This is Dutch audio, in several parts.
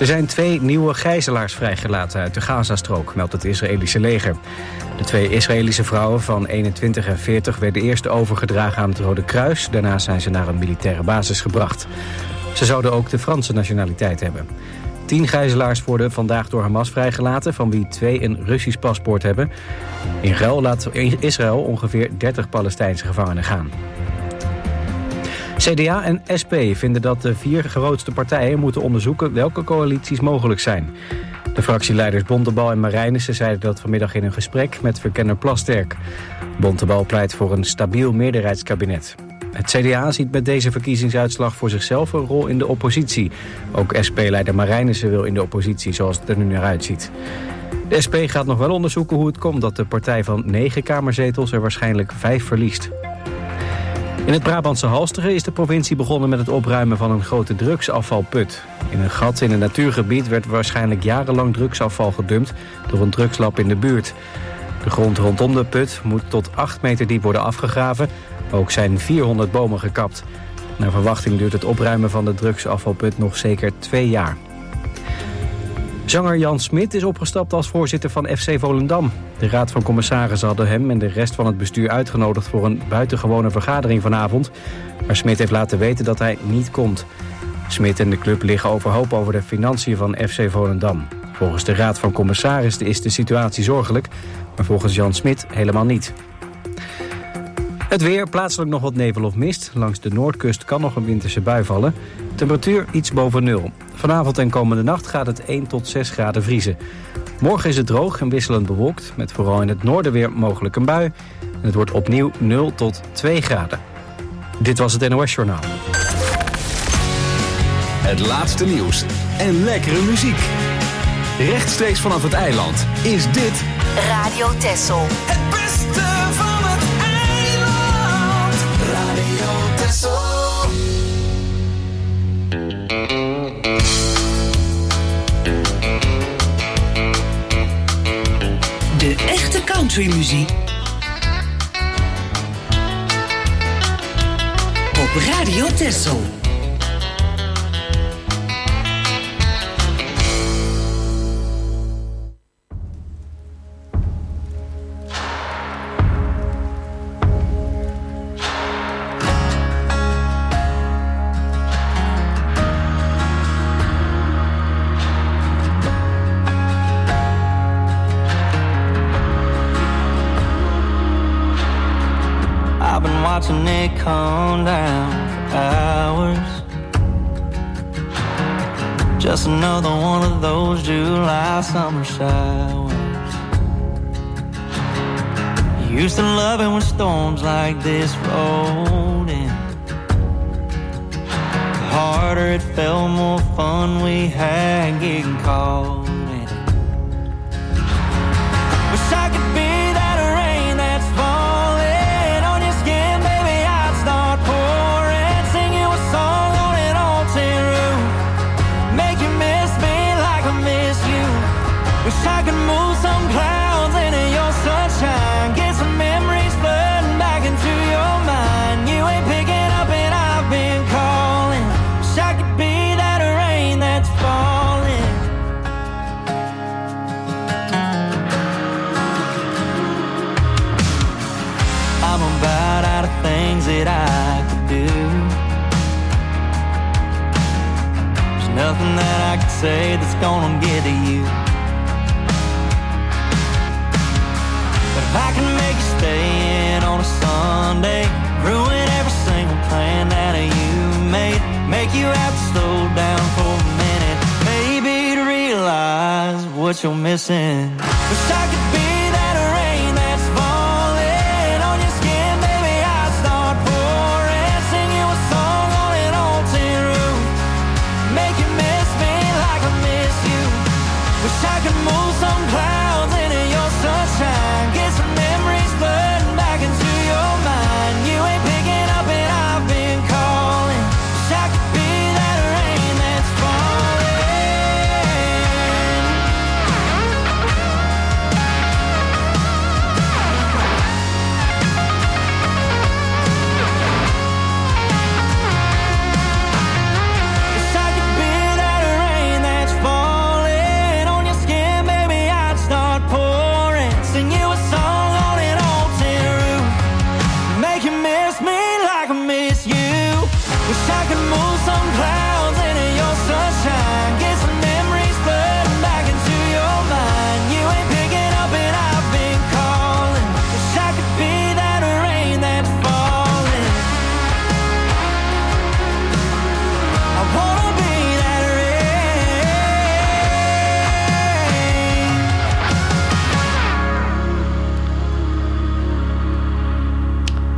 Er zijn 2 nieuwe gijzelaars vrijgelaten uit de Gazastrook, meldt het Israëlische leger. De 2 Israëlische vrouwen van 21 en 40 werden eerst overgedragen aan het Rode Kruis. Daarna zijn ze naar een militaire basis gebracht. Ze zouden ook de Franse nationaliteit hebben. 10 gijzelaars worden vandaag door Hamas vrijgelaten, van wie 2 een Russisch paspoort hebben. In ruil laat Israël ongeveer 30 Palestijnse gevangenen gaan. CDA en SP vinden dat de 4 grootste partijen moeten onderzoeken welke coalities mogelijk zijn. De fractieleiders Bontebal en Marijnissen zeiden dat vanmiddag in een gesprek met verkenner Plasterk. Bontebal pleit voor een stabiel meerderheidskabinet. Het CDA ziet met deze verkiezingsuitslag voor zichzelf een rol in de oppositie. Ook SP-leider Marijnissen wil in de oppositie zoals het er nu naar uitziet. De SP gaat nog wel onderzoeken hoe het komt dat de partij van 9 kamerzetels er waarschijnlijk 5 verliest. In het Brabantse Halsteren is de provincie begonnen met het opruimen van een grote drugsafvalput. In een gat in een natuurgebied werd waarschijnlijk jarenlang drugsafval gedumpt door een drugslab in de buurt. De grond rondom de put moet tot 8 meter diep worden afgegraven. Ook zijn 400 bomen gekapt. Naar verwachting duurt het opruimen van de drugsafvalput nog zeker 2 jaar. Zanger Jan Smit is opgestapt als voorzitter van FC Volendam. De Raad van Commissarissen hadden hem en de rest van het bestuur uitgenodigd voor een buitengewone vergadering vanavond. Maar Smit heeft laten weten dat hij niet komt. Smit en de club liggen overhoop over de financiën van FC Volendam. Volgens de Raad van Commissarissen is de situatie zorgelijk, maar volgens Jan Smit helemaal niet. Het weer, plaatselijk nog wat nevel of mist. Langs de noordkust kan nog een winterse bui vallen. Temperatuur iets boven 0. Vanavond en komende nacht gaat het 1 tot 6 graden vriezen. Morgen is het droog en wisselend bewolkt, met vooral in het noorden weer mogelijk een bui. En het wordt opnieuw 0 tot 2 graden. Dit was het NOS Journaal. Het laatste nieuws en lekkere muziek. Rechtstreeks vanaf het eiland is dit Radio Texel. Het beste van het eiland. Radio Texel. De echte countrymuziek op Radio Texel. Watching it come down for hours. Just another one of those July summer showers. You used to love it when storms like this rolled in. The harder it fell, more fun we had getting caught in. Wish I could be that rain that's falling on your skin, baby. I'd start pouring, sing you a song on an old tin roof, make you miss me like I miss you. Wish I could move some clouds into your sunshine, get some memories flooding back into your mind. You ain't picking up and I've been calling. Wish I could be that rain that's falling. I'm about out of things that I could do. There's nothing that I could say that's gonna get to you. But if I can make you stay in on a Sunday, ruin every single plan that you made, make you have to slow down for a minute, maybe to realize what you're missing. Wish I could be that rain that's falling on your skin, baby. I'd start pouring, sing you a song on an old tin roof, make you miss me like I miss you. Wish I could move some clouds into your sunshine, get some memories flooding back into your mind. You ain't picking up and I've been calling. Wish I could be that rain that's falling.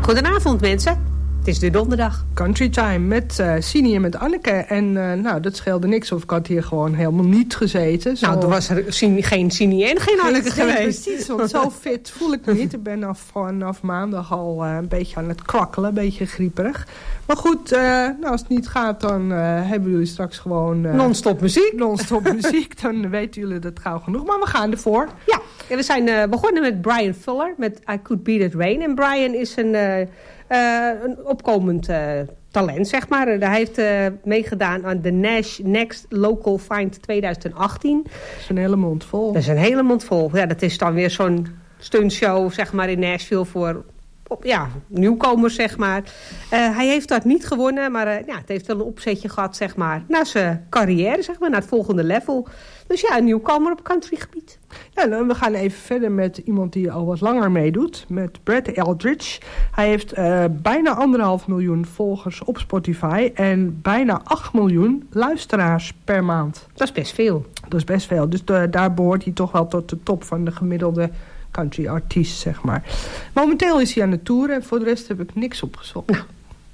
Goedenavond mensen. Het is de donderdag. Country Time met Sini en met Anneke. En dat scheelde niks of ik had hier gewoon helemaal niet gezeten. Zo... Nou, er was er geen Sini en geen Anneke geweest. Precies, want zo fit voel ik me niet. Ik ben vanaf maandag al een beetje aan het krakkelen, een beetje grieperig. Maar goed, als het niet gaat, dan hebben jullie straks gewoon... non-stop muziek. Non-stop muziek, dan weten jullie dat gauw genoeg. Maar we gaan ervoor. Ja, we zijn begonnen met Brian Fuller, met I Could Beat It Rain. En Brian is een opkomend talent, zeg maar. Hij heeft meegedaan aan de Next Local Find 2018. Dat is een hele mond vol. Dat is een hele mond vol. Ja, dat is dan weer zo'n stuntshow, zeg maar, in Nashville voor... nieuwkomers, zeg maar. Hij heeft dat niet gewonnen, maar het heeft wel een opzetje gehad, zeg maar, naar zijn carrière, zeg maar, naar het volgende level. Dus ja, een nieuwkomer op countrygebied. Ja, nou, we gaan even verder met iemand die al wat langer meedoet, met Brett Eldredge. Hij heeft bijna 1,5 miljoen volgers op Spotify en bijna 8 miljoen luisteraars per maand. Dat is best veel. Dat is best veel, dus daar behoort hij toch wel tot de top van de gemiddelde country artiest, zeg maar. Momenteel is hij aan de tour en voor de rest heb ik niks opgezocht. Nou.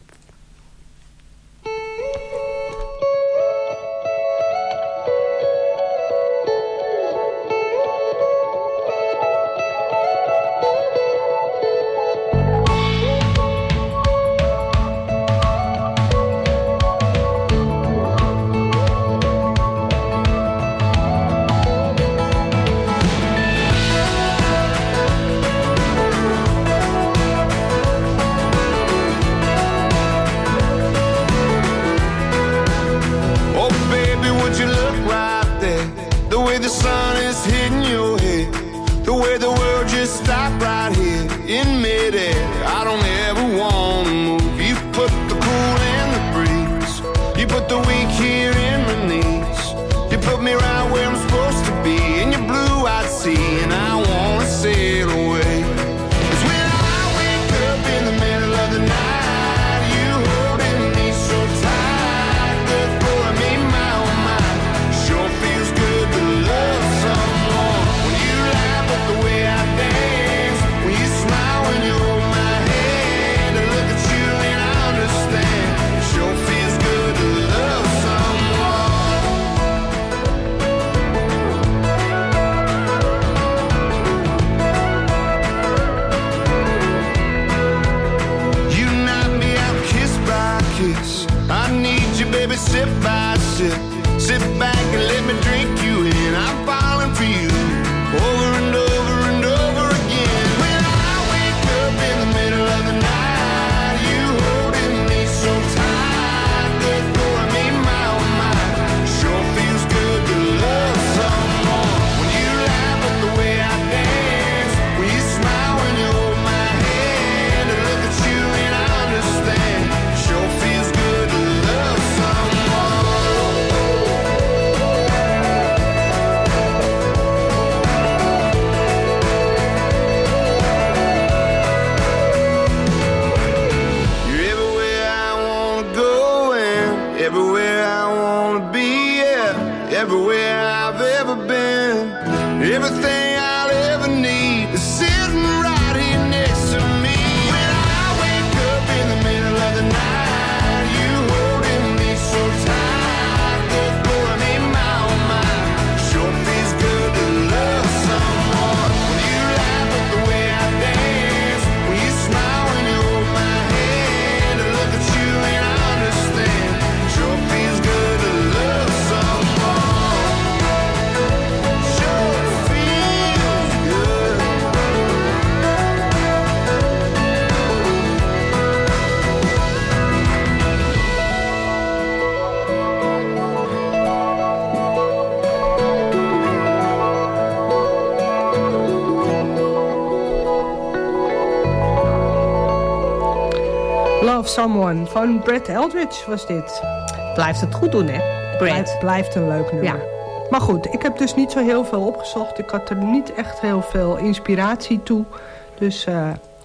Someone van Brett Eldredge was dit. Blijft het goed doen, hè, Brett? Blijft een leuk nummer. Ja. Maar goed, ik heb dus niet zo heel veel opgezocht. Ik had er niet echt heel veel inspiratie toe. Dus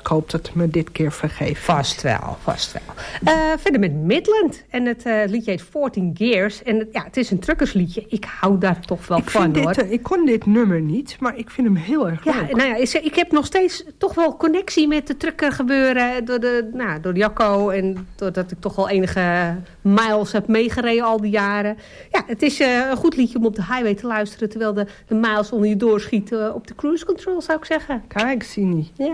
ik hoop dat het me dit keer vergeeft. Vast wel. Verder met Midland. En het liedje heet 14 Gears. En het is een truckersliedje. Ik hou daar toch wel van, hoor. Ik kon dit nummer niet, maar ik vind hem heel erg leuk. Nou ja, ik heb nog steeds toch wel connectie met de trucker gebeuren. Door Jacco. En doordat ik toch al enige miles heb meegereden al die jaren. Ja, het is een goed liedje om op de highway te luisteren. Terwijl de miles onder je doorschieten op de cruise control, zou ik zeggen. Kijk, Sini. Ja.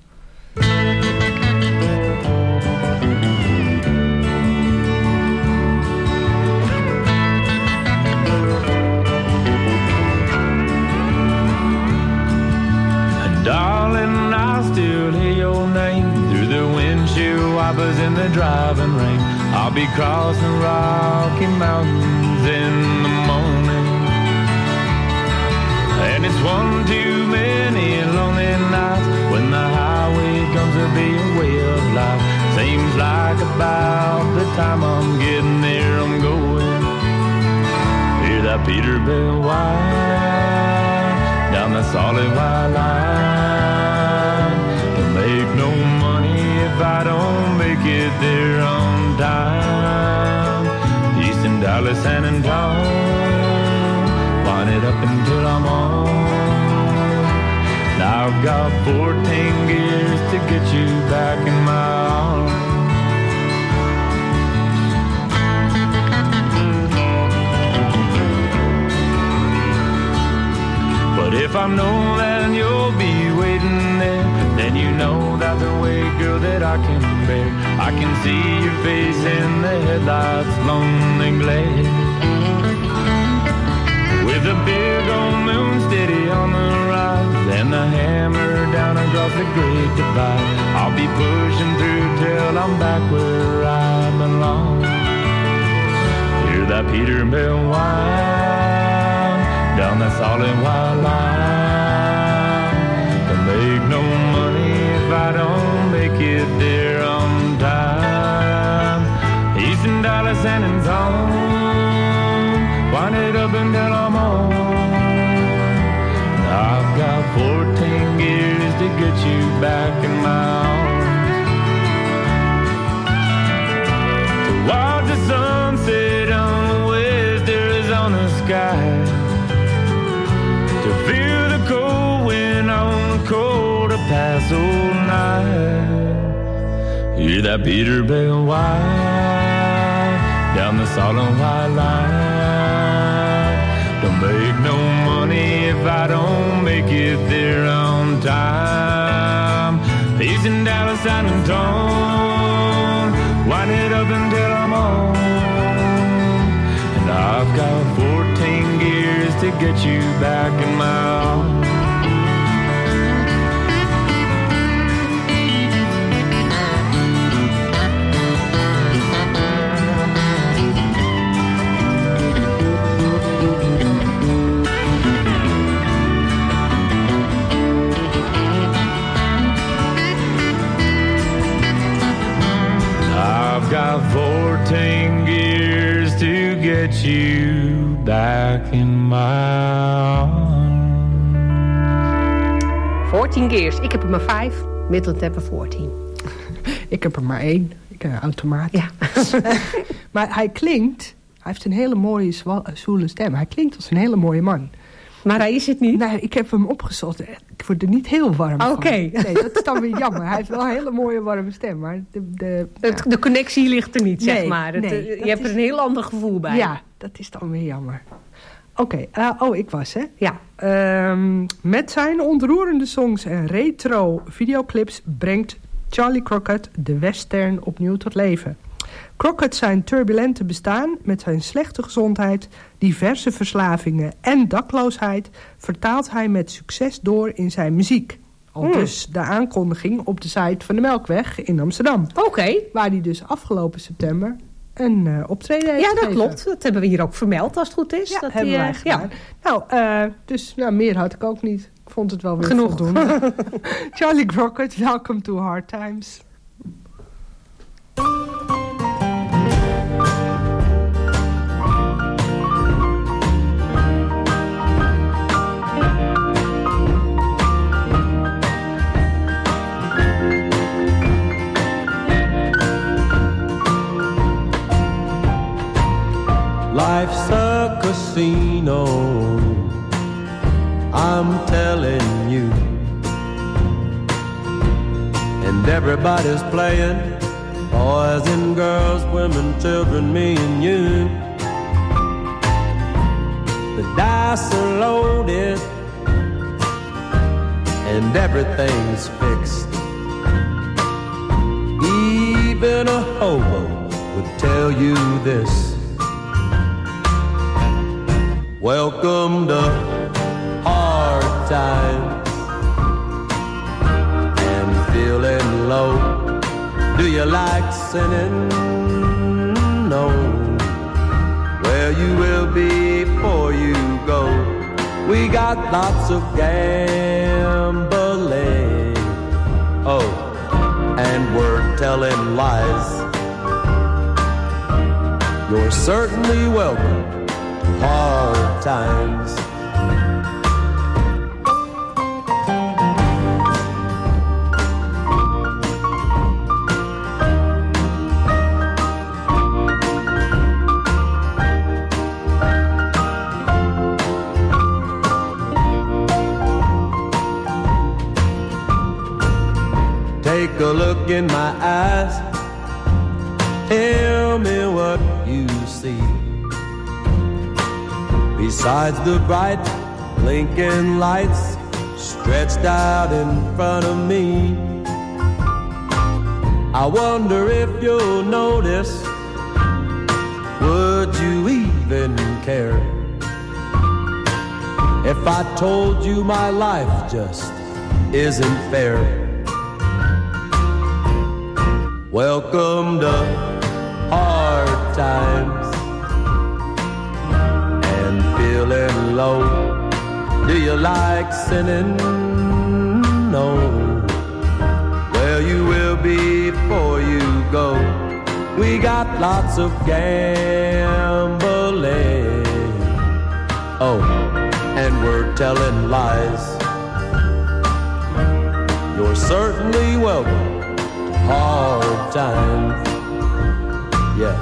Darling, I still hear your name through the windshield wipers in the driving rain. I'll be crossing Rocky Mountains in the morning. And it's one too many lonely nights when the highway comes to be a way of life. Seems like about the time I'm getting there, I'm going. Hear that Peterbilt whine down the solid white line. Don't make no money if I don't make it there on time. Houston, Dallas, San Antonio, wind it up until I'm on. Now I've got 14 gears to get you back in my arms. But if I know that you'll be waiting there, then you know that's the way, girl, that I can bear. I can see your face in the headlights, lonely glare. With a big old moon steady on the rise and the hammer down across the great divide, I'll be pushing through till I'm back where I belong. Hear that Peterbilt whine down that solid white line. Don't make no money if I don't make it there on time. Houston, Dallas, San Antonio, wind it up until I'm on. I've got 14 gears to get you back in my arms. To watch the sunset on the west Arizona sky, to feel the cold wind on the cold El Paso night. Hear that Peterbilt whine down the solid white line. Don't make no money if I don't make it there on time. Houston, Dallas, San Antonio, wind it up until I'm on. And I've got 14 gears to get you back in my arms. I've got 14 gears to get you back in my arms. 14 gears. Ik heb er maar 5. Midland hebben 14. Ik heb er maar 1. Ik heb een automaat. Ja. Maar hij heeft een hele mooie zwoele stem. Hij klinkt als een hele mooie man. Maar hij is het niet? Nee, ik heb hem opgezocht. Ik word er niet heel warm van. Oké. Nee, dat is dan weer jammer. Hij heeft wel een hele mooie warme stem. Maar de connectie ligt er niet, zeg Nee, maar. nee, je hebt er een heel ander gevoel bij. Ja, dat is dan weer jammer. Oké, ik was, hè? Ja. Met zijn ontroerende songs en retro videoclips brengt Charlie Crockett de western opnieuw tot leven. Crockett zijn turbulente bestaan met zijn slechte gezondheid, diverse verslavingen en dakloosheid vertaalt hij met succes door in zijn muziek. Dus de aankondiging op de site van de Melkweg in Amsterdam. Oké. Waar hij dus afgelopen september een optreden heeft Ja, dat gegeven. klopt. Dat hebben we hier ook vermeld, als het goed is. Ja, dat hebben wij gedaan. Nou, meer had ik ook niet. Ik vond het wel weer Genoeg. voldoende. Charlie Crockett, welcome to Hard Times. know. I'm telling you. And everybody's playing, boys and girls, women, children, me and you. The dice are loaded and everything's fixed. Even a hobo would tell you this. Welcome to hard times and feeling low. Do you like sinning? No. Well, you will be before you go. We got lots of gambling. Oh, and we're telling lies. You're certainly welcome to hard times. Take a look in my eyes. Tell me what you see. Besides the bright blinking lights stretched out in front of me, I wonder if you'll notice. Would you even care if I told you my life just isn't fair? Welcome to hard times and feeling low. Do you like sinning? No. Well, you will be before you go. We got lots of gambling. Oh, and we're telling lies. You're certainly welcome. Hard times, yes.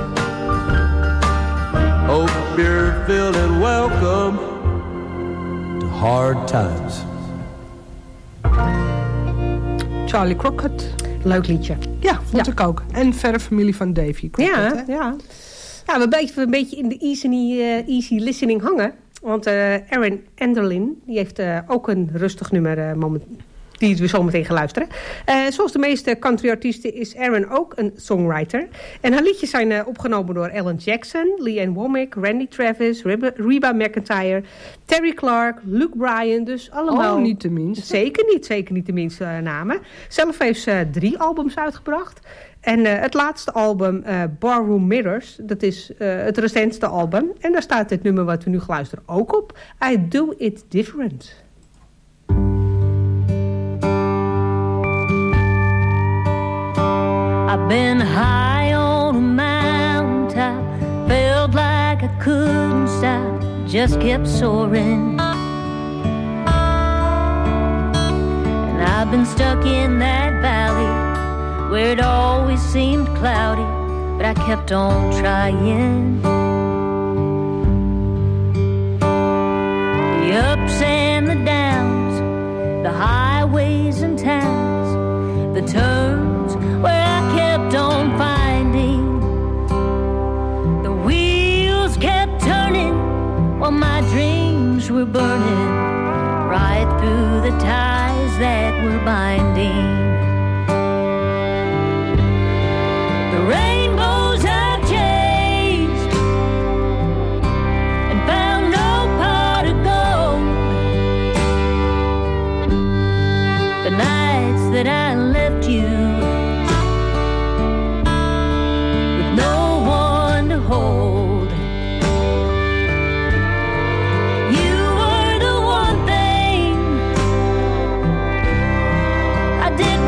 Hope you're feeling welcome to hard times. Charlie Crockett. Leuk liedje. Ja, vond ik ook. En verre familie van Davy Crockett. Ja. We blijven een beetje in de easy listening hangen. Want Erin Enderlin, die heeft ook een rustig nummer die we zo meteen gaan luisteren. Zoals de meeste countryartiesten is Erin ook een songwriter. En haar liedjes zijn opgenomen door Alan Jackson, Leanne Womack, Randy Travis, Reba McEntire, Terry Clark, Luke Bryan. Dus allemaal... niet de minste. Zeker niet de minste namen. Zelf heeft ze 3 albums uitgebracht. En het laatste album, Barroom Mirrors, dat is het recentste album. En daar staat het nummer wat we nu gaan luisteren ook op. I Do It Different. I've been high on a mountaintop, felt like I couldn't stop, just kept soaring. And I've been stuck in that valley where it always seemed cloudy, but I kept on trying. The ups and the downs, the highways and towns, the turns where I kept on finding. The wheels kept turning while my dreams were burning right through the ties that were binding. The rainbows I've chased and found no pot of gold. The nights that I left you with no one to hold. You were the one thing I did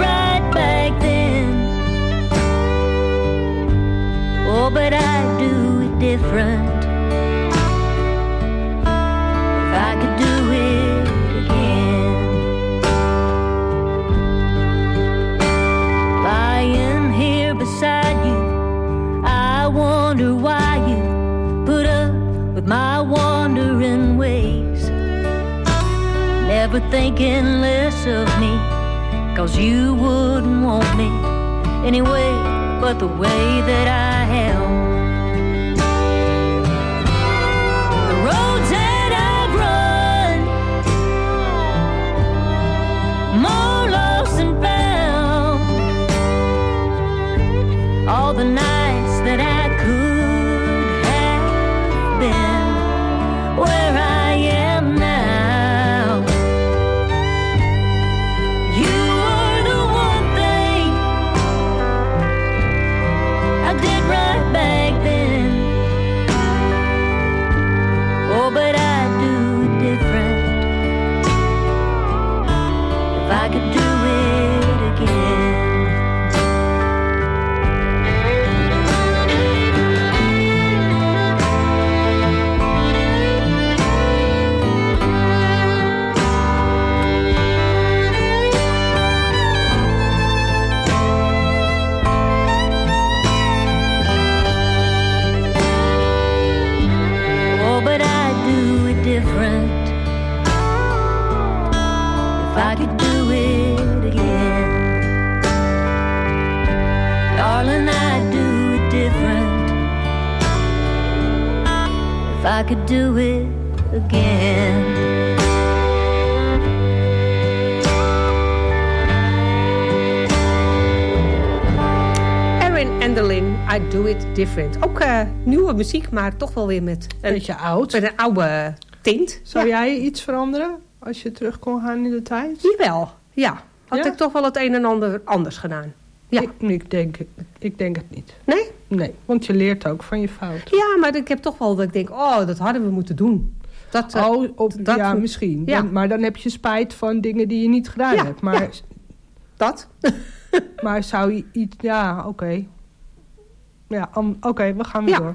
ever thinking less of me, 'cause you wouldn't want me anyway but the way that I am. The roads that I've run, more lost than found, all the nights that I could have been where I am now. You were the one thing I did right back then. Oh, but I'd do it different if I could do it again. Different if I could do it again. Darling, I'd do it different if I could do it again. Erin Enderlin, I Do It Different. Ook nieuwe muziek, maar toch wel weer met een beetje oud. Met een oude tint. Zou jij iets veranderen als je terug kon gaan in de tijd? Jawel, ja. Had ik toch wel het een en ander anders gedaan. Ja. Ik denk het niet. Nee? Nee, want je leert ook van je fout. Ja, maar ik heb toch wel dat ik denk, oh, dat hadden we moeten doen. Ja, misschien. Ja. Maar dan heb je spijt van dingen die je niet gedaan hebt. Maar, ja. Dat? Maar zou je iets... Ja, oké. Ja, oké, we gaan weer door.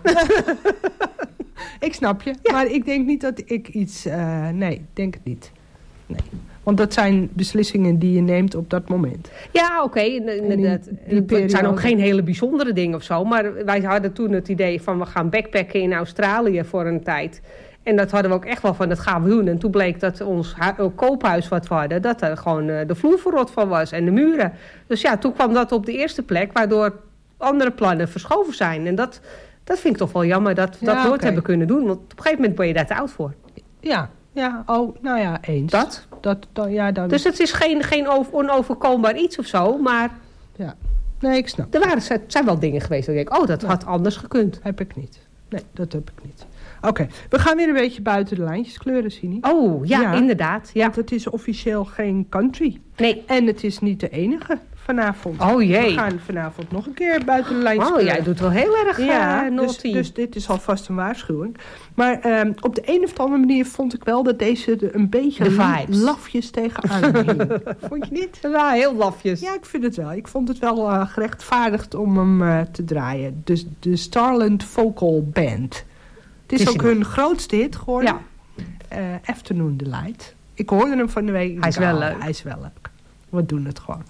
Ik snap je. Ja. Maar ik denk niet dat ik iets... nee, ik denk het niet. Nee. Want dat zijn beslissingen die je neemt op dat moment. Ja, oké. Het zijn ook geen hele bijzondere dingen of zo. Maar wij hadden toen het idee van we gaan backpacken in Australië voor een tijd. En dat hadden we ook echt wel van, dat gaan we doen. En toen bleek dat ons koophuis wat we hadden, dat er gewoon de vloer verrot van was en de muren. Dus ja, toen kwam dat op de eerste plek, waardoor andere plannen verschoven zijn. En dat vind ik toch wel jammer dat we dat nooit hebben kunnen doen. Want op een gegeven moment ben je daar te oud voor. Ja, nou ja, eens. Dat? Dan... Dus het is geen onoverkombaar iets of zo, maar... Ja, nee, ik snap. Er zijn wel dingen geweest dat ik denk, dat had anders gekund. Heb ik niet. Nee, dat heb ik niet. Oké, we gaan weer een beetje buiten de lijntjes kleuren, Sini. Oh, ja, inderdaad. Ja. Want het is officieel geen country. Nee. En het is niet de enige vanavond. Oh jee. We gaan vanavond nog een keer buiten de lijntjes kleuren. Jij doet wel heel erg naughty. Dus dit is alvast een waarschuwing. Maar op de een of andere manier vond ik wel dat deze er een beetje lafjes tegenaan hing. Vond je niet? Ja, heel lafjes. Ja, ik vind het wel. Ik vond het wel gerechtvaardigd om hem te draaien. Dus de Starland Vocal Band. Het is ook hun grootste hit geworden. Ja. Afternoon Delight. Ik hoorde hem van de week. Hij is wel leuk. Hij is wel leuk. We doen het gewoon.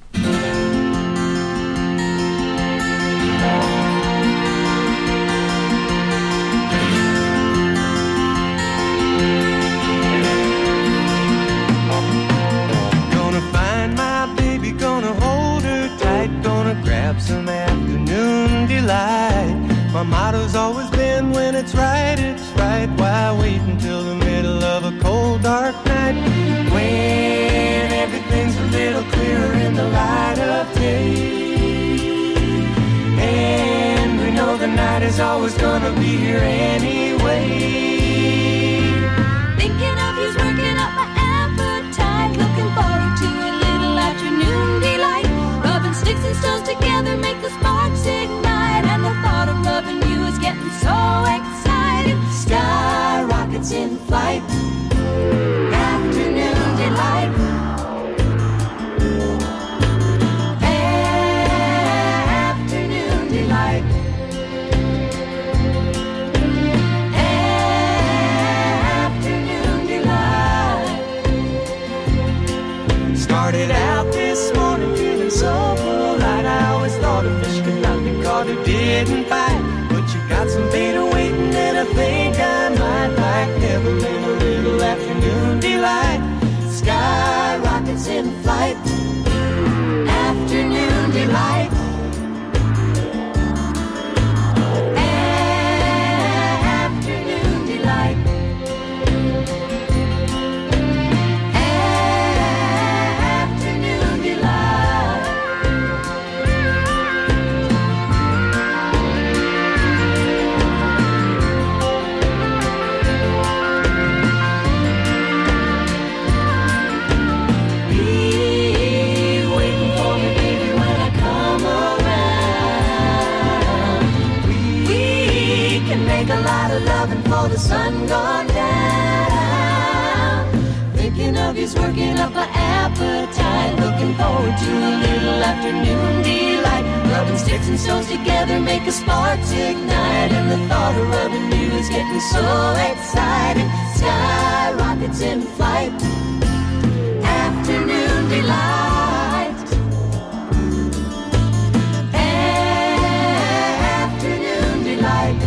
Gonna find my baby, gonna hold her tight, gonna grab some afternoon delight. My motto's always been when it's right, why wait until the middle of a cold dark night, when everything's a little clearer in the light of day, and we know the night is always gonna be here anyway. Thinking of you's working up my appetite, looking forward to a little afternoon delight, rubbing sticks and stones together make the sparks ignite, and the thought of loving you is getting so excited. Sky rockets in flight, afternoon delight, afternoon delight, afternoon delight. Started out this morning feeling so polite, I always thought a fish could not be caught who didn't bite, but you got some beta waiting and I think I might like, never been a little afternoon delight. thinking of you's working up an appetite. Looking forward to a little afternoon delight. Rubbing sticks and stones together make a sparks ignite. And the thought of rubbing you is getting so exciting. Sky rockets in flight. Afternoon delight. Afternoon delight.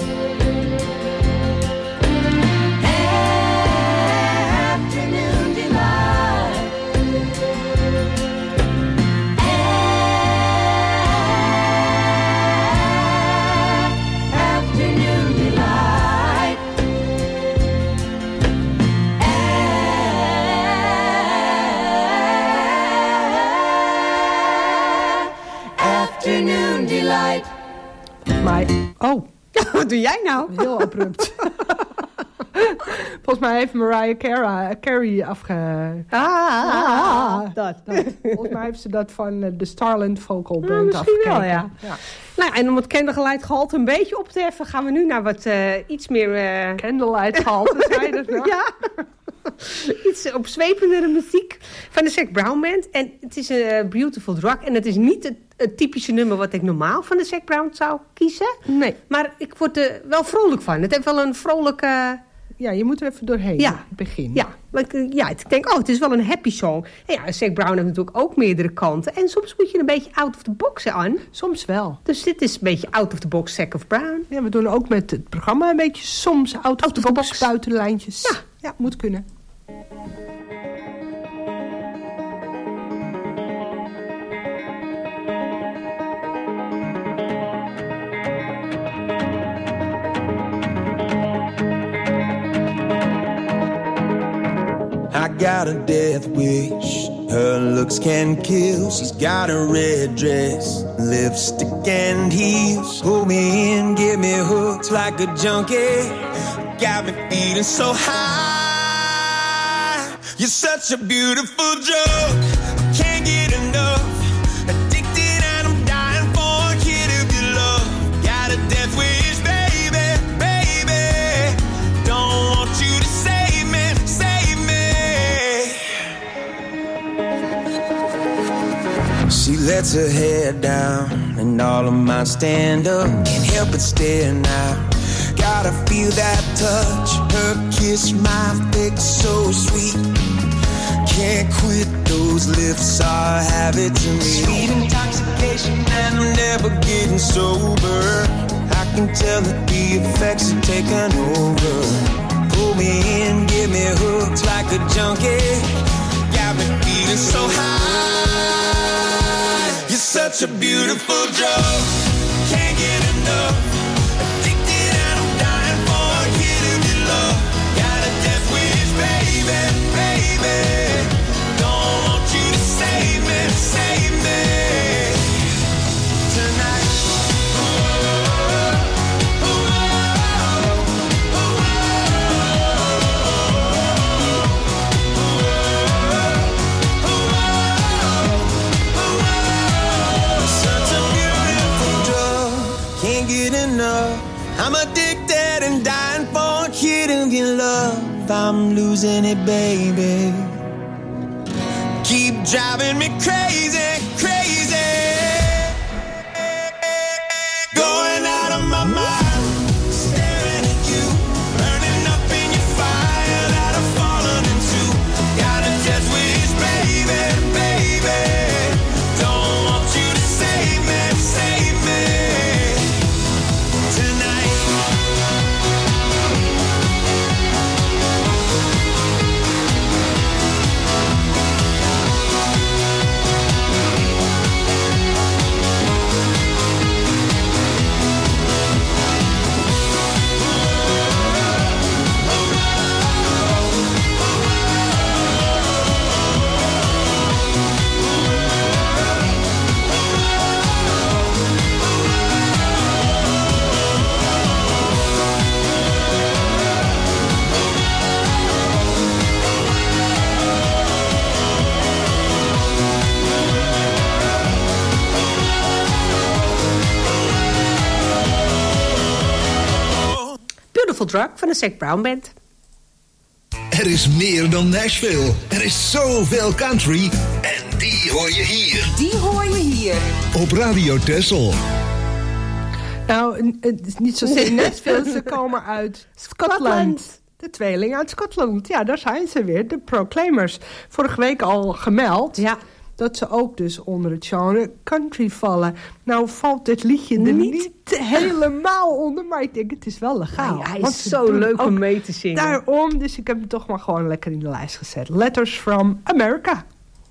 Oh. Wat doe jij nou? Heel abrupt. Volgens mij heeft Mariah Carey dat. Volgens mij heeft ze dat van de Starland Vocal Band misschien afgekeken. wel, ja. Nou, en om het candlelight gehalte een beetje op te heffen, gaan we nu naar wat iets meer... Candlelight gehalte, zei je dat nou? Ja. Iets opzwependere muziek van de Zac Brown Band. En het is een Beautiful Drug. En het is niet het typische nummer wat ik normaal van de Zac Brown zou kiezen. Nee. Maar ik word er wel vrolijk van. Het heeft wel een vrolijke... Ja, je moet er even doorheen. Ja. Het begin. Ja, ik denk, het is wel een happy song. En ja, Zac Brown heeft natuurlijk ook meerdere kanten. En soms moet je een beetje out of the box aan. Soms wel. Dus dit is een beetje out of the box Zac of Brown. Ja, we doen ook met het programma een beetje soms out of the box. Buitenlijntjes. Ja, moet kunnen. I got a death wish, her looks can kill. She's got a red dress, lipstick and heels. Pull me in, get me hooked like a junkie. Got me feeling so high. You're such a beautiful drug, can't get enough. Addicted and I'm dying for a hit of your love. Got a death wish, baby, baby. Don't want you to save me, save me. She lets her hair down and all of mine stand up. Can't help but stare now. Gotta feel that touch. Her kiss, my fix so sweet. Can't quit, those lips are habit to me. Sweet intoxication and I'm never getting sober. I can tell that the effects are taking over. Pull me in, get me hooked like a junkie. Got me feeling so high. You're such a beautiful drug, can't get enough. Addicted and I'm dying for a hit of your love. Got a death wish, baby, baby. Don't want you to save me, save me tonight. Such a beautiful drug, can't get enough. I'm addicted and dying for a hit of your love. I'm losing it, baby. Keep driving me crazy, crazy. Going out of my mind, staring at you, burning up in your fire that I've fallen into. Got a death wish, baby, baby. Don't want you to save me, save me tonight. Beautiful Drug van de Zac Brown Band. Er is meer dan Nashville. Er is zoveel country. En die hoor je hier. Die hoor je hier. Op Radio Texel. Nou, het is niet zozeer Nashville. Ze komen uit Scotland. De tweeling uit Scotland. Ja, daar zijn ze weer. De Proclaimers. Vorige week al gemeld. Ja. Dat ze ook dus onder het genre country vallen. Nou valt dit liedje er niet helemaal onder. Maar ik denk, het is wel legaal. Hij is zo leuk om mee te zingen. Daarom, dus ik heb hem toch maar gewoon lekker in de lijst gezet. Letters from America.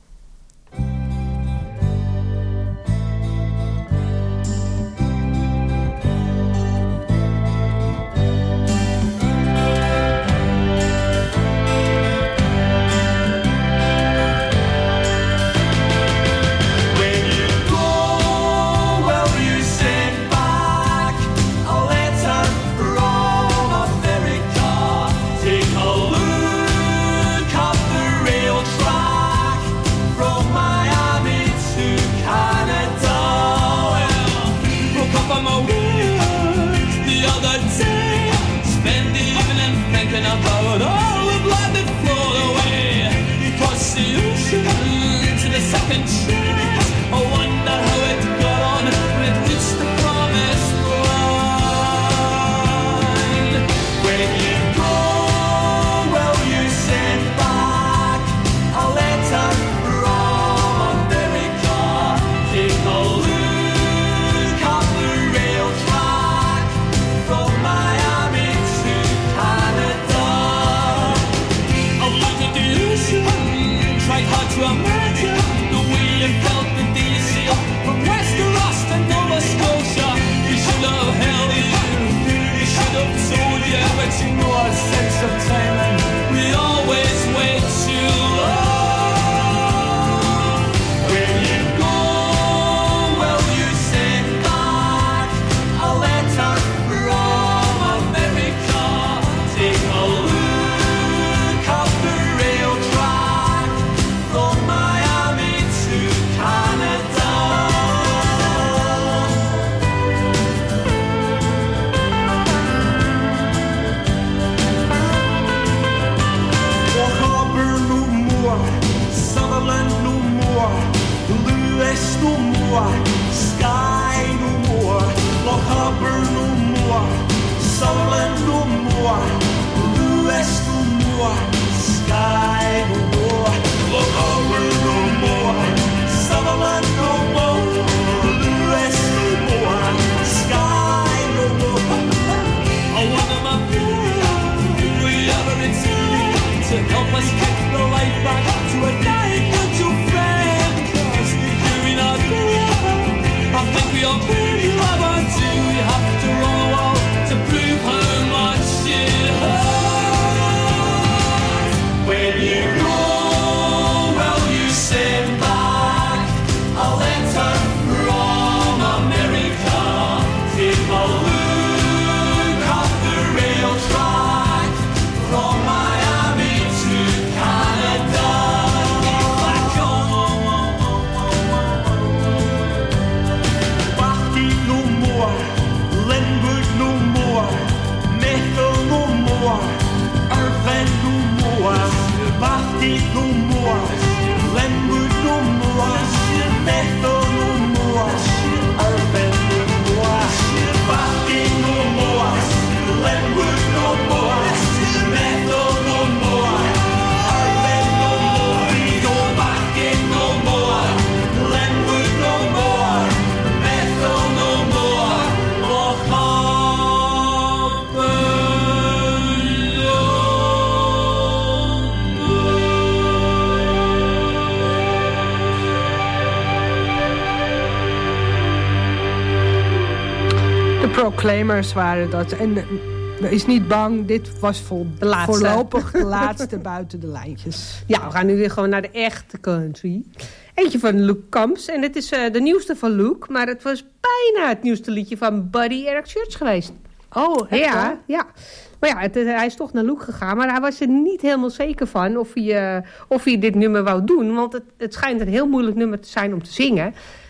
Proclaimers waren dat. En is niet bang, dit was voorlopig de laatste buiten de lijntjes. Ja, we gaan nu weer gewoon naar de echte country. Eentje van Luke Combs. En het is de nieuwste van Luke. Maar het was bijna het nieuwste liedje van Buddy Eric Church geweest. Oh, echt ja, ja. Maar ja, hij is toch naar Luke gegaan. Maar hij was er niet helemaal zeker van of hij dit nummer wou doen. Want het schijnt een heel moeilijk nummer te zijn om te zingen.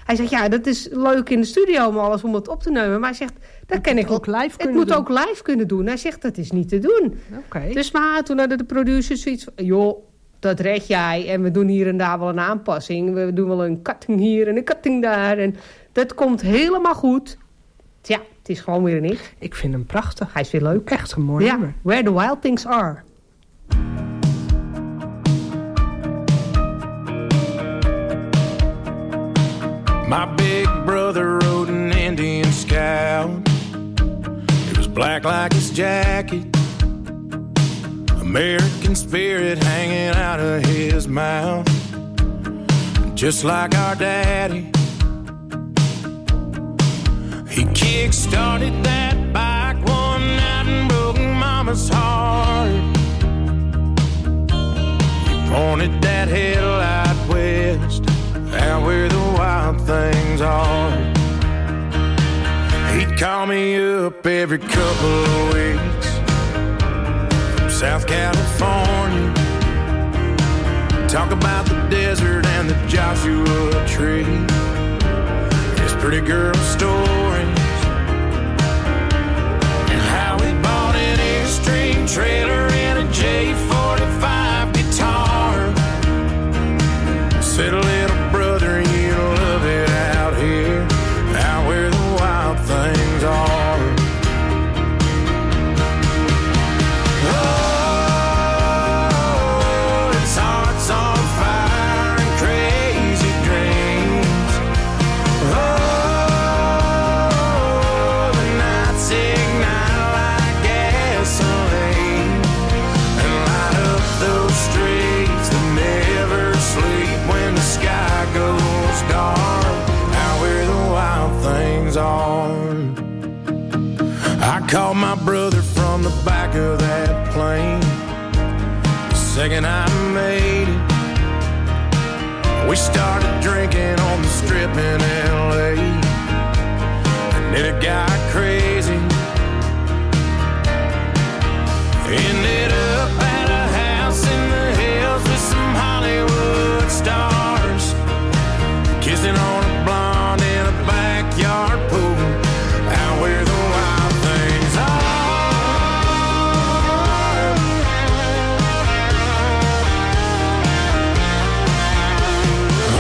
Hij zegt, ja, dat is leuk in de studio om het op te nemen. Maar hij zegt, dat kan ik ook live kunnen doen. Het moet ook live kunnen doen. Hij zegt, dat is niet te doen. Okay. Dus maar toen hadden de producers zoiets van, joh, dat red jij. En we doen hier en daar wel een aanpassing. We doen wel een cutting hier en een cutting daar. En dat komt helemaal goed. Ja, het is gewoon weer een hit. Ik vind hem prachtig. Hij is weer leuk. Echt een mooi nummer. Where the Wild Things Are. My big brother rode an Indian Scout. It was black like his jacket. American spirit hanging out of his mouth. Just like our daddy. He kick-started that bike one night and broke Mama's heart. He pointed that headlight west, out where the wild things are. He'd call me up every couple of weeks from South California, talk about the desert and the Joshua Tree, his pretty girl stories, and how he bought an Airstream trailer and a J45 guitar. Said, little brother, you love it out here, out where the wild things are. Oh, his heart's on fire and crazy dreams. Oh, the nights ignite like gasoline and light up those streets that never sleep when the sky goes dark, out where the wild things are. I called my brother from the back of that plane the second I made it. We started drinking on the strip in L.A. and then it got crazy. Ended up at a house in the hills with some Hollywood stars, kissing on a blonde in a backyard pool, out where the wild things are. Oh,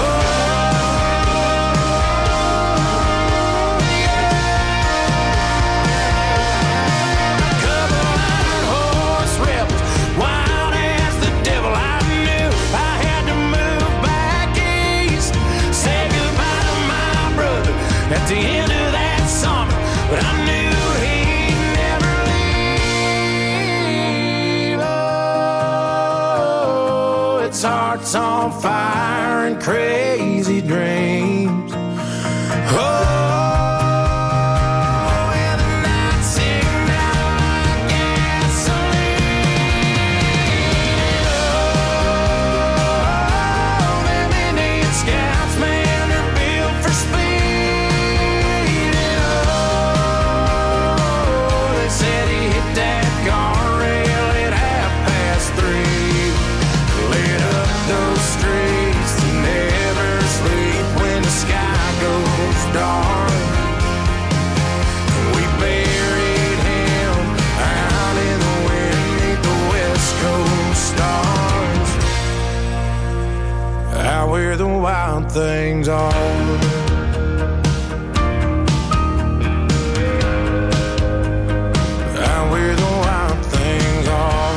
yeah. Couple iron horse rebels, wild as the devil. I knew I had to move back east, say goodbye to my brother at the end of that summer, but I knew he'd never leave. Oh, its heart's on fire and crazy dreams. Oh, and the nights ignite like gasoline. Oh, them Indian Scouts, man, they're built for speed. Oh, they said he hit that guardrail at 3:30. Lit up those streets to never sleep when the sky goes dark. We buried him out in the wind beneath the West Coast stars, out where the wild things are. Out where the wild things are.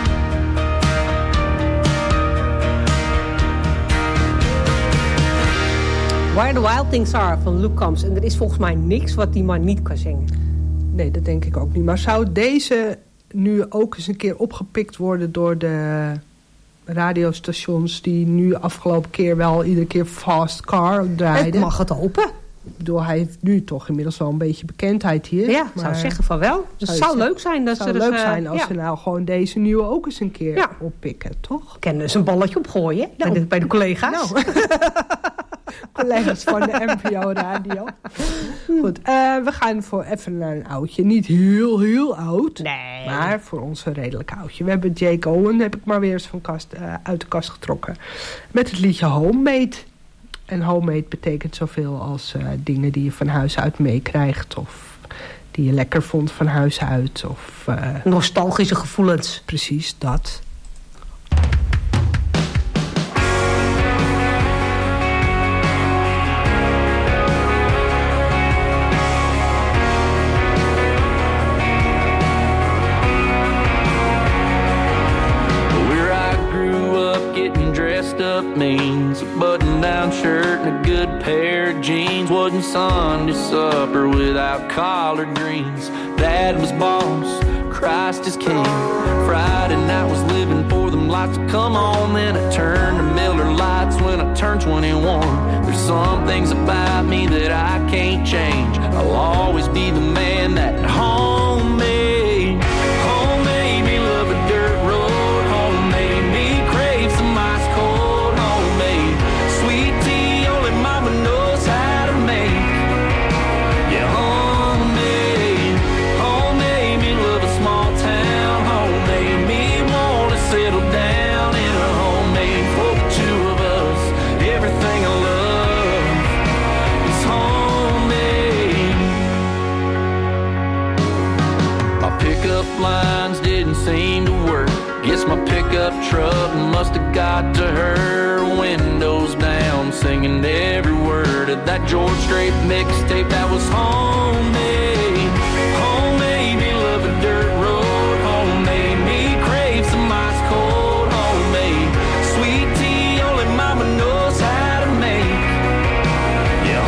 Where the Wild Things Are van Luke Combs. En er is volgens mij niks wat die man niet kan zingen. Nee, dat denk ik ook niet. Maar zou deze nu ook eens een keer opgepikt worden door de radiostations die nu afgelopen keer wel iedere keer Fast Car draaiden? Ik mag het hopen. Ik bedoel, hij heeft nu toch inmiddels wel een beetje bekendheid hier. Ja, ik zou zeggen van wel. Dus het zou leuk zijn. Dat zou leuk zijn als ze nou gewoon deze nieuwe ook eens een keer oppikken, toch? Kunnen ze een balletje opgooien bij de collega's. Nou. Collega's van de NPO Radio. Goed, we gaan voor even naar een oudje. Niet heel oud. Nee. Maar voor ons een redelijk oudje. We hebben Jake Owen, heb ik maar weer eens uit de kast getrokken. Met het liedje Homemade. En homemade betekent zoveel als dingen die je van huis uit meekrijgt. Of die je lekker vond van huis uit. Of nostalgische gevoelens. Precies, dat. Means a button-down shirt and a good pair of jeans. Wasn't Sunday supper without collard greens. Dad was boss, Christ is king. Friday night was living for them lights to come on. Then I turned to Miller Lights when I turned 21. There's some things about me that I can't change. I'll always be the man that homemade me love a dirt road. Homemade me crave some ice cold. Lines didn't seem to work. Guess my pickup truck must have got to her. Windows down, singing every word of that George Strait mixtape that was homemade. Homemade me love a dirt road. Homemade me crave some ice cold. Homemade sweet tea only mama knows how to make. Yeah,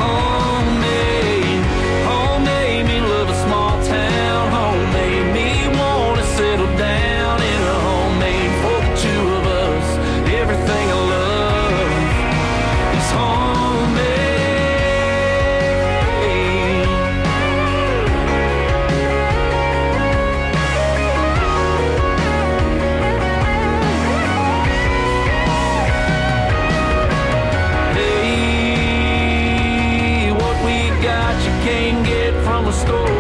homemade me love a small town. Homemade me settle down in a homemade for the two of us. Everything I love is homemade. Hey, what we got you can't get from a store.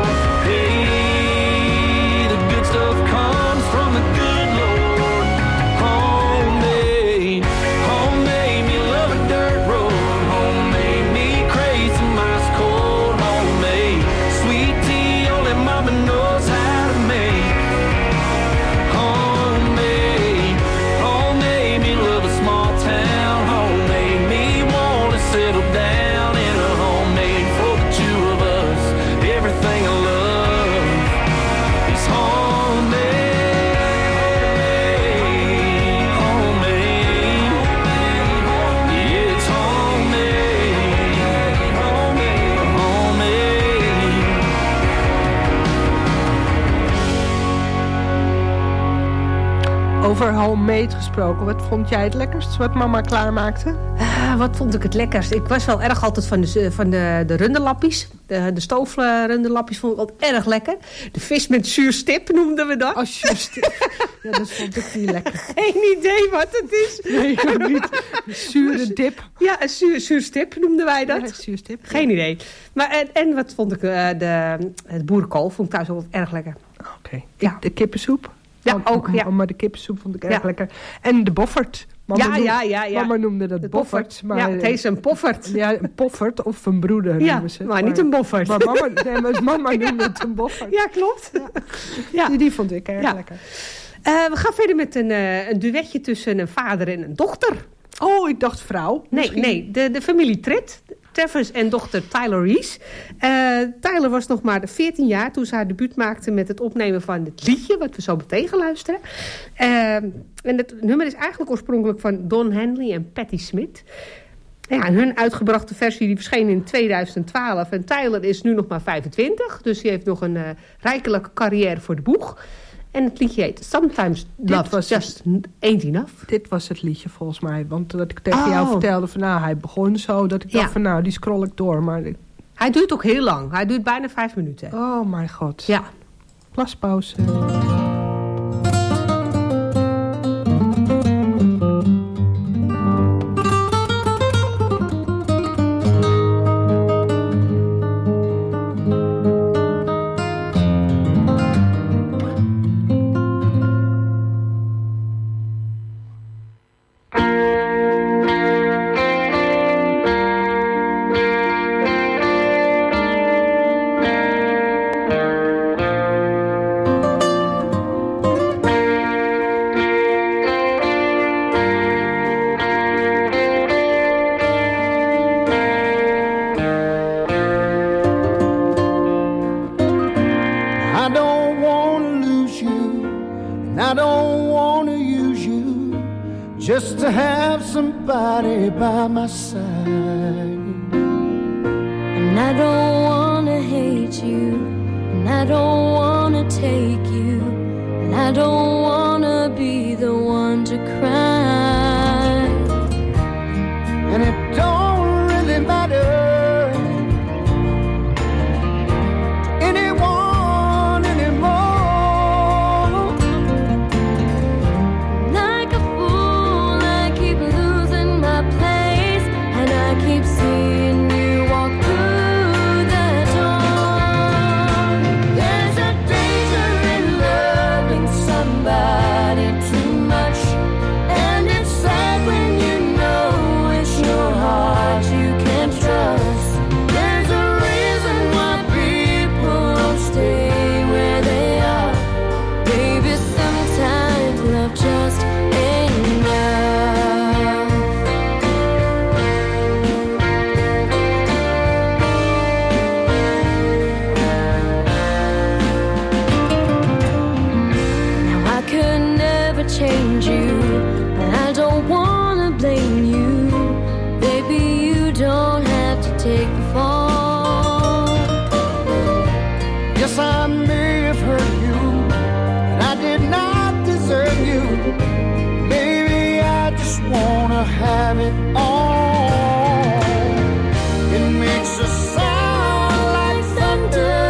Over homemade gesproken, wat vond jij het lekkerst wat mama klaarmaakte? Wat vond ik het lekkerst? Ik was wel erg altijd van de runderlappies. De stoofrunderlappies vond ik altijd erg lekker. De vis met zuurstip noemden we dat. Oh, zuurstip. Ja, dat vond ik niet lekker. Geen idee wat het is. Nee, ik ook niet. Zure dip. Ja, zuurstip noemden wij dat. Ja, zuurstip. Geen idee. Maar, en wat vond ik? Het boerenkool vond ik thuis altijd erg lekker. Oké. Ja. De kippensoep. Ja, ook. Ja. Maar de kippensoep vond ik erg lekker. En de boffert. Mama noemde dat boffert. Maar ja, het heet een poffert. Ja, een poffert of een broeder noemen ze. Maar niet een boffert. Maar mama noemde het een boffert. Ja, klopt. Ja. Die vond ik erg lekker. We gaan verder met een duetje tussen een vader en een dochter. Oh, ik dacht vrouw. Nee, de familie Tritt. Travis en dochter Tyler Reese. Tyler was nog maar 14 jaar toen ze haar debuut maakte met het opnemen van het liedje, wat we zo meteen gaan luisteren. En het nummer is eigenlijk oorspronkelijk van Don Henley en Patti Smith. Ja, en hun uitgebrachte versie die verscheen in 2012. En Tyler is nu nog maar 25, dus die heeft nog een rijkelijke carrière voor de boeg. En het liedje heet Sometimes Love Just Ain't Enough. Dit was het liedje volgens mij. Want dat ik tegen jou vertelde van hij begon zo. Dat ik dacht van die scroll ik door. Maar hij duurt ook heel lang. Hij duurt bijna 5 minuten. Oh mijn god. Ja. Plaspauze. just to have somebody by my side. And I don't wanna hate you, and I don't wanna take you, and I don't wanna be the one to cry. And it don't really matter to anyone anymore. Like a fool, I keep losing my place, and I keep seeing you walk through the door. There's a danger in loving somebody too much, and it's sad when you know it's your heart you can't trust. There's a reason why people don't stay where they are. Baby, sometimes love just ain't enough. Now I could never change you, but I don't wanna blame you. Baby, you don't have to take the fall. Yes, I may have hurt you, and I did not deserve you. Baby, I just wanna have it all. It makes a sound like thunder.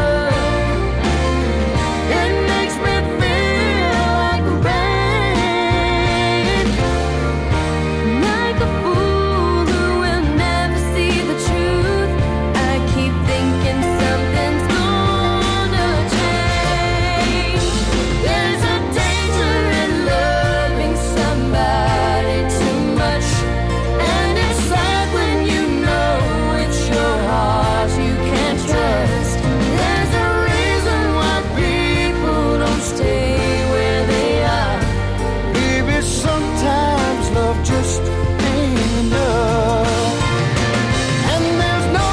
It makes me feel like rain. Like a fool who will never see the truth, I keep thinking something's gonna change. There's a danger in loving somebody too much, and it's sad when you know it's your heart you can't trust. There's a reason why people don't stay where they are. Baby, sometimes love just ain't enough. And there's no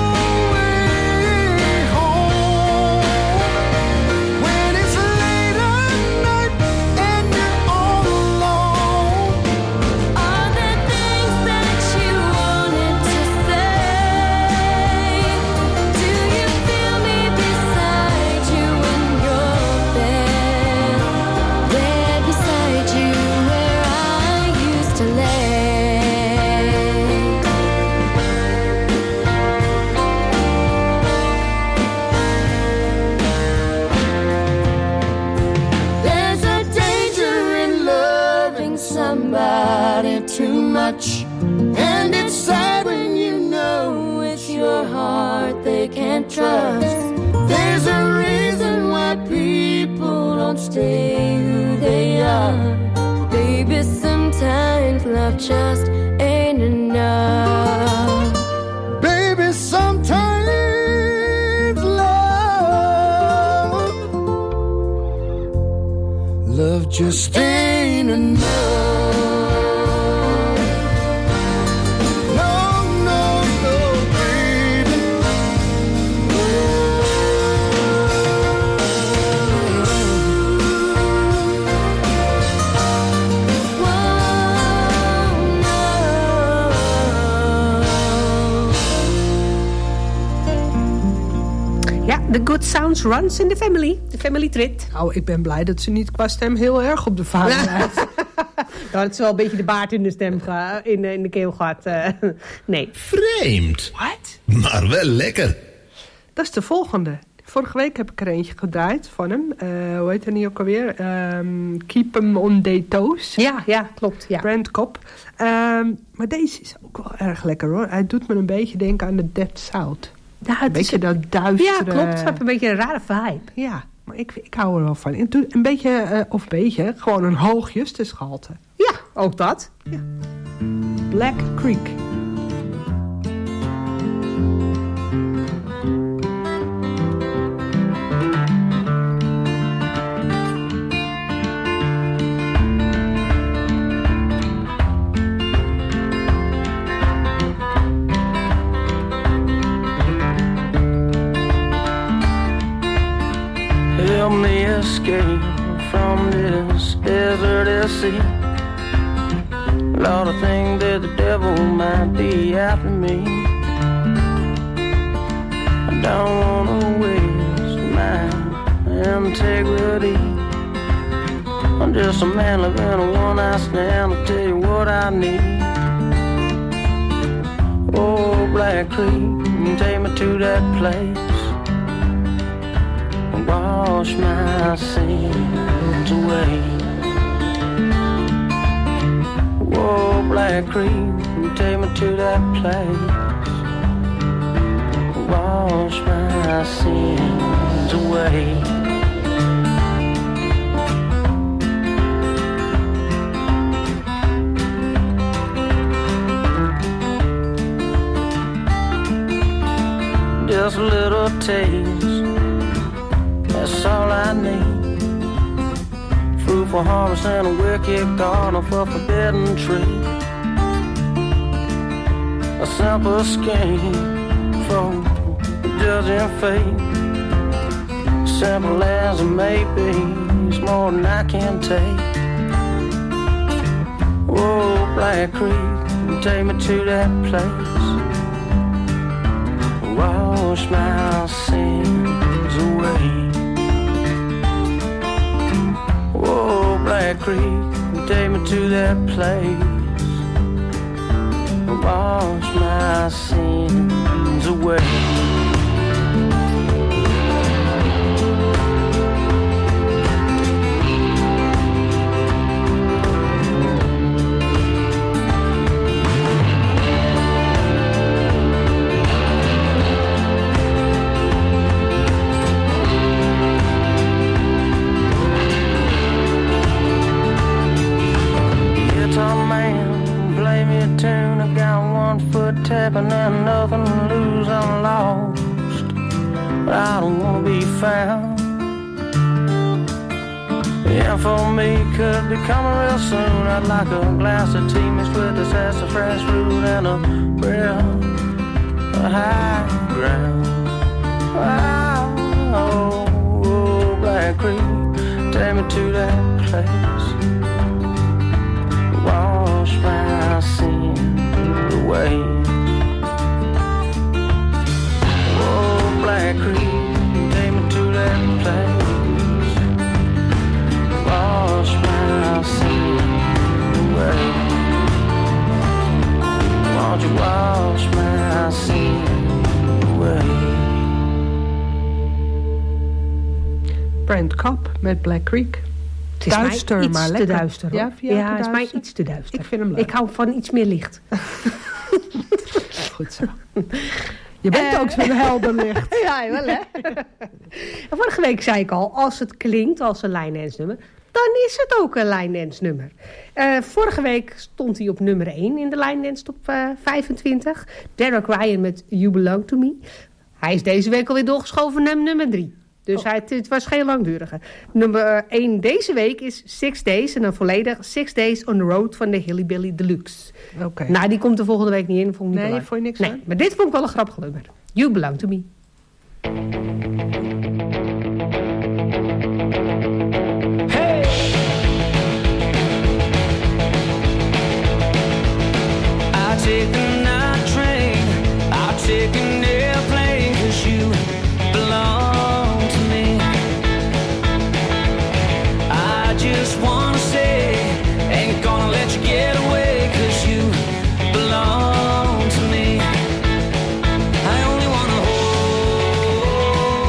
way home when it's late at night and you're all alone. Are there things that you wanted to say? Do you feel me beside you when you're there? There beside you where I used to lay. There's a danger in loving somebody too much, and it's sad when you know it's your heart they can't trust. There's a reason why people don't stay who they are. Baby, sometimes love just ain't enough. Baby, sometimes love just ain't enough. No, no, no, baby. Ja, The Good Sounds runs in the family. De family trit. Nou, ik ben blij dat ze niet qua stem heel erg op de vader rijdt. Nou, het is wel een beetje de baard in de stem, in de keel gehad. Nee. Vreemd. What? Maar wel lekker. Dat is de volgende. Vorige week heb ik er eentje gedraaid van hem. Hoe heet hij niet ook alweer? Keep 'em on their toes. Ja, klopt. Ja. Brand Cobb. Maar deze is ook wel erg lekker hoor. Hij doet me een beetje denken aan de Dead South. Ja, het een beetje dat duistere... Ja, klopt. Het heeft een beetje een rare vibe. Ja, maar ik hou er wel van. Een beetje, gewoon een hoog justusgehalte. Ja, ook dat. Ja. Black Creek. Help me escape from this deserted sea. Lord, I think that the devil might be after me. I don't wanna waste my integrity. I'm just a man living a one-night stand. I'll tell you what I need. Oh, Black Creek, take me to that place and wash my sins away. Oh, Black Creek, take me to that place and wash my sins away. Just a little taste, that's all I need. Fruit for harvest and a wicked garden for forbidden tree. A simple scheme for judging fate. Simple as it may be, it's more than I can take. Oh, Black Creek, take me to that place. Wash my sins away. Oh, Black Creek, take me to that place. Wash my sins away. Tapping and nothing to lose, I'm lost, but I don't wanna be found. Yeah, for me could be coming real soon. I'd like a glass of tea mixed with a sassafras root and a breath of high ground. Oh, Black Creek, take me to that place. Wash my sins away. Black Creek, take me to that place. Wash my sins away. Won't you wash my sins away? Brent Cobb met Black Creek. Het is duister, mij iets maar te lekker. duister. Hoor. Ja, het is mij iets te duister. Ik vind hem leuk. Ik hou van iets meer licht. Goed zo. Je bent ook zo'n helder licht. Ja, wel hè. Vorige week zei ik al, als het klinkt als een Line Dance nummer, dan is het ook een Line Dance nummer. Vorige week stond hij op nummer 1 in de Line Dance top 25. Derek Ryan met You Belong To Me. Hij is deze week alweer doorgeschoven naar nummer 3. Dus het was geen langdurige. Nummer 1 deze week is 6 Days. En dan volledig 6 Days on the Road van de Hillybilly Deluxe. Okay. Nou, die komt er volgende week niet in. Vond ik niet nee, vond je niks aan? Maar dit vond ik wel een grappig nummer. You Belong To Me. Hey! I take the night train. I take an airplane. 'Cause you belong to me. I just wanna say, ain't gonna let you get away. 'Cause you belong to me. I only wanna hold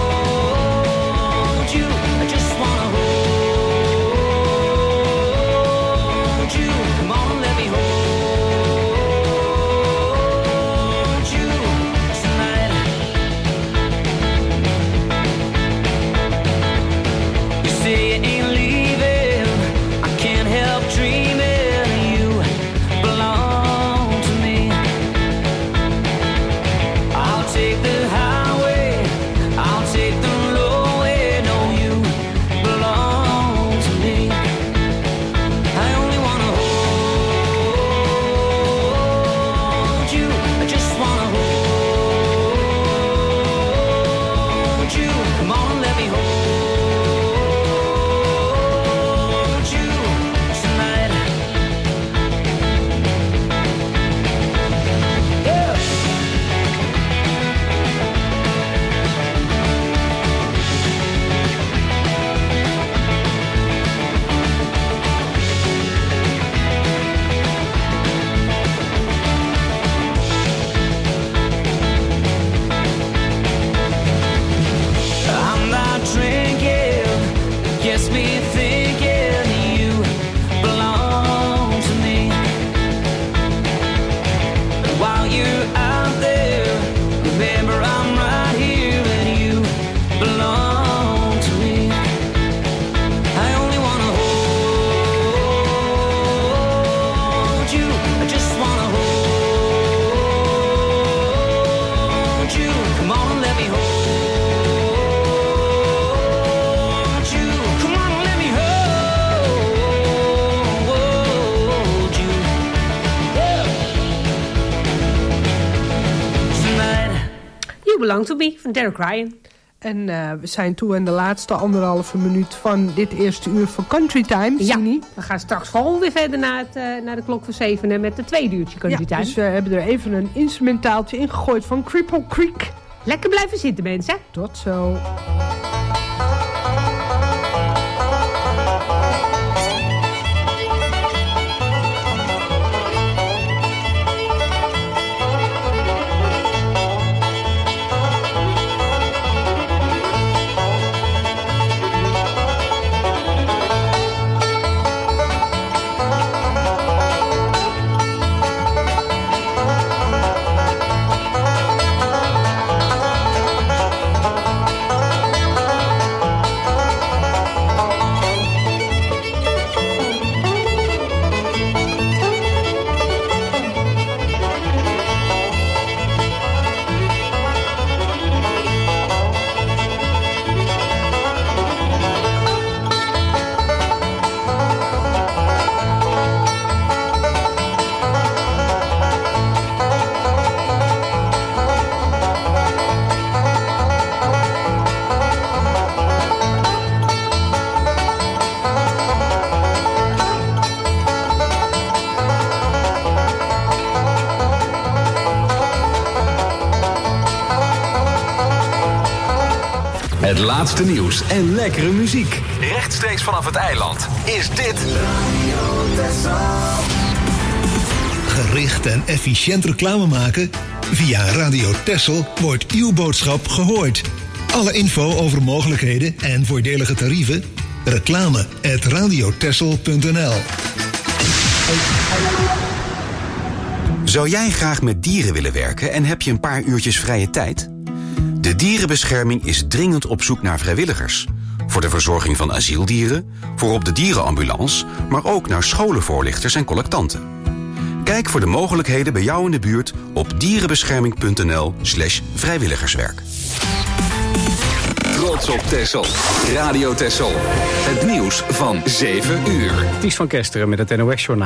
Belong To Me van Derek Ryan. En we zijn toe aan de laatste 1,5 minuut van dit eerste uur van Country Time. Ja, Sini. we gaan straks gewoon weer verder naar de klok van 7 met de tweede uurtje Country Time. Dus we hebben er even een instrumentaaltje ingegooid van Cripple Creek. Lekker blijven zitten, mensen. Tot zo. Het laatste nieuws en lekkere muziek. Rechtstreeks vanaf het eiland is dit... Gericht en efficiënt reclame maken? Via Radio Texel wordt uw boodschap gehoord. Alle info over mogelijkheden en voordelige tarieven? reclame@radiotexel.nl. Zou jij graag met dieren willen werken en heb je een paar uurtjes vrije tijd? De dierenbescherming is dringend op zoek naar vrijwilligers. Voor de verzorging van asieldieren, voor op de dierenambulance, maar ook naar scholenvoorlichters en collectanten. Kijk voor de mogelijkheden bij jou in de buurt op dierenbescherming.nl/vrijwilligerswerk. Trots op Texel. Radio Texel. Het nieuws van 7 uur. Ties van Kesteren met het NOS-journaal.